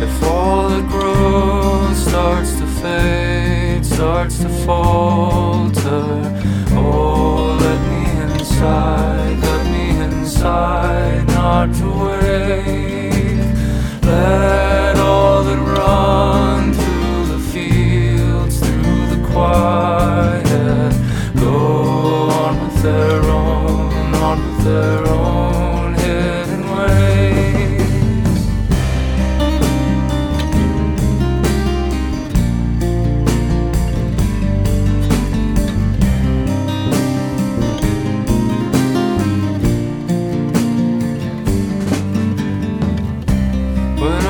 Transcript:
If all that grows starts to fade, starts to falter, oh, let me inside, not to wait. Let all that run through the fields, through the quiet, go on with their own hidden ways. When